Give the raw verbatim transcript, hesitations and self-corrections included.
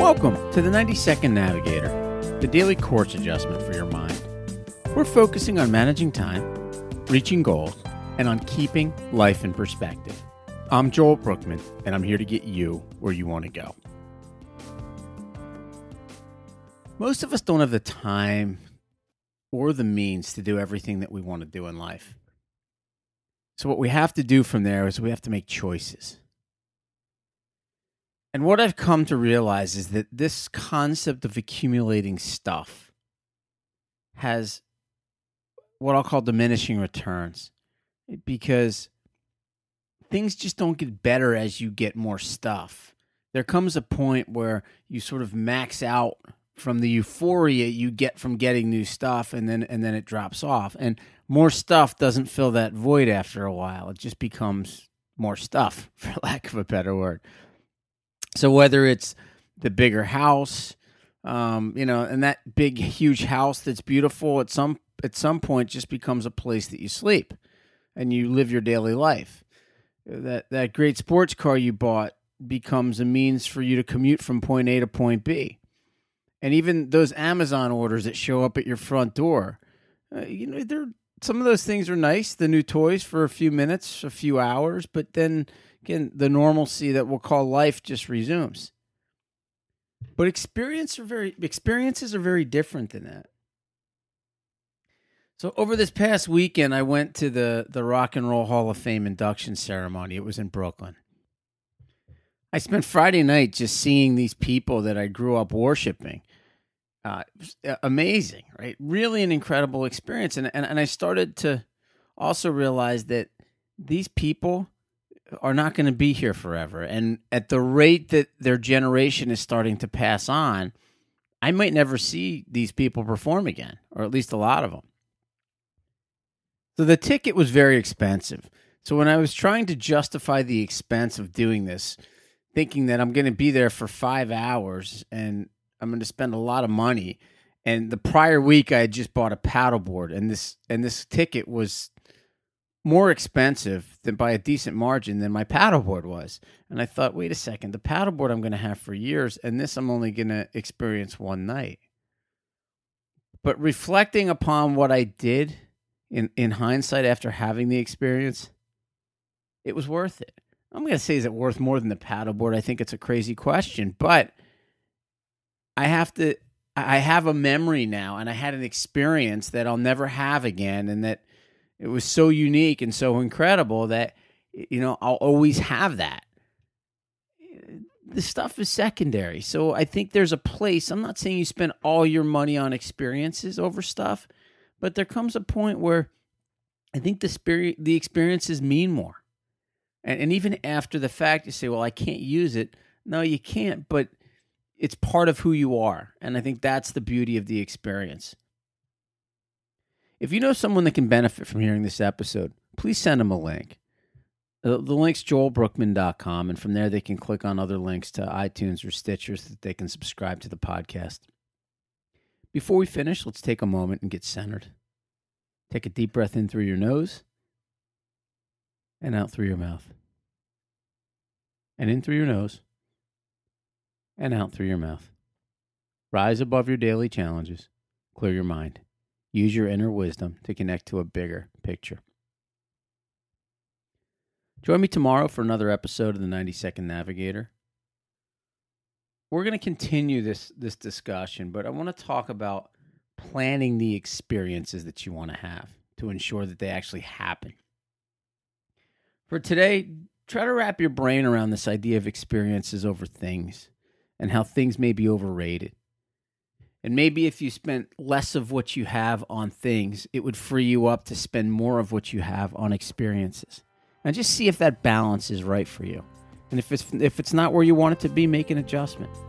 Welcome to the ninety second Navigator, the daily course adjustment for your mind. We're focusing on managing time, reaching goals, and on keeping life in perspective. I'm Joel Brookman, and I'm here to get you where you want to go. Most of us don't have the time or the means to do everything that we want to do in life. So what we have to do from there is we have to make choices. And what I've come to realize is that this concept of accumulating stuff has what I'll call diminishing returns, because things just don't get better as you get more stuff. There comes a point where you sort of max out from the euphoria you get from getting new stuff, and then and then it drops off. And more stuff doesn't fill that void after a while. It just becomes more stuff, for lack of a better word. So whether it's the bigger house, um, you know, and that big, huge house that's beautiful at some at some point just becomes a place that you sleep and you live your daily life. That that great sports car you bought becomes a means for you to commute from point A to point B. And even those Amazon orders that show up at your front door, uh, you know, they're some of those things are nice. The new toys for a few minutes, a few hours, but then again, the normalcy that we'll call life just resumes. But experience are very experiences are very different than that. So over this past weekend, I went to the the Rock and Roll Hall of Fame induction ceremony. It was in Brooklyn. I spent Friday night just seeing these people that I grew up worshiping. Uh, amazing, right? Really an incredible experience. And, and and I started to also realize that these people are not going to be here forever. And at the rate that their generation is starting to pass on, I might never see these people perform again, or at least a lot of them. So the ticket was very expensive. So when I was trying to justify the expense of doing this, thinking that I'm going to be there for five hours and I'm going to spend a lot of money. And the prior week I had just bought a paddleboard, and this and this ticket was more expensive than by a decent margin than my paddleboard was. And I thought, wait a second, the paddleboard I'm going to have for years, and this I'm only going to experience one night. But reflecting upon what I did in, in hindsight after having the experience, it was worth it. I'm going to say, is it worth more than the paddleboard? I think it's a crazy question, but I have to, I have a memory now, and I had an experience that I'll never have again, and that it was so unique and so incredible that, you know, I'll always have that. The stuff is secondary. So I think there's a place. I'm not saying you spend all your money on experiences over stuff, but there comes a point where I think the spirit, the experiences mean more. And, and even after the fact, you say, well, I can't use it. No, you can't, but it's part of who you are. And I think that's the beauty of the experience. If you know someone that can benefit from hearing this episode, please send them a link. The, the link's joel brookman dot com, and from there they can click on other links to iTunes or Stitcher so that they can subscribe to the podcast. Before we finish, let's take a moment and get centered. Take a deep breath in through your nose and out through your mouth. And in through your nose and out through your mouth. Rise above your daily challenges. Clear your mind. Use your inner wisdom to connect to a bigger picture. Join me tomorrow for another episode of the ninety second Navigator. We're going to continue this, this discussion, but I want to talk about planning the experiences that you want to have to ensure that they actually happen. For today, try to wrap your brain around this idea of experiences over things and how things may be overrated. And maybe if you spent less of what you have on things, it would free you up to spend more of what you have on experiences. And just see if that balance is right for you. And if it's if it's not where you want it to be, make an adjustment.